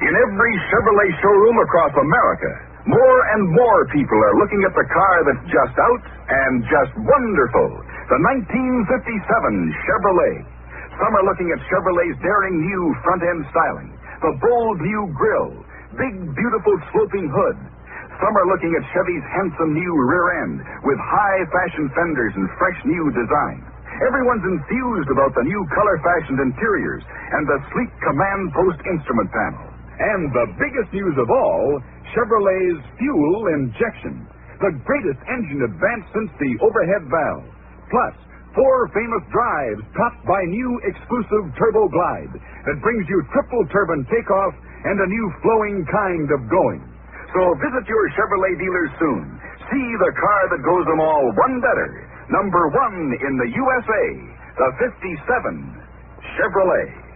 In every Chevrolet showroom across America, more and more people are looking at the car that's just out and just wonderful. The 1957 Chevrolet. Some are looking at Chevrolet's daring new front-end styling, the bold new grille, big, beautiful sloping hood. Some are looking at Chevy's handsome new rear end with high-fashion fenders and fresh new design. Everyone's enthused about the new color-fashioned interiors and the sleek command post instrument panel. And the biggest news of all, Chevrolet's fuel injection. The greatest engine advance since the overhead valve. Plus, 4 famous drives topped by new exclusive Turbo Glide that brings you triple turbine takeoff and a new flowing kind of going. So visit your Chevrolet dealers soon. See the car that goes them all one better. Number 1 in the USA, the 57 Chevrolet.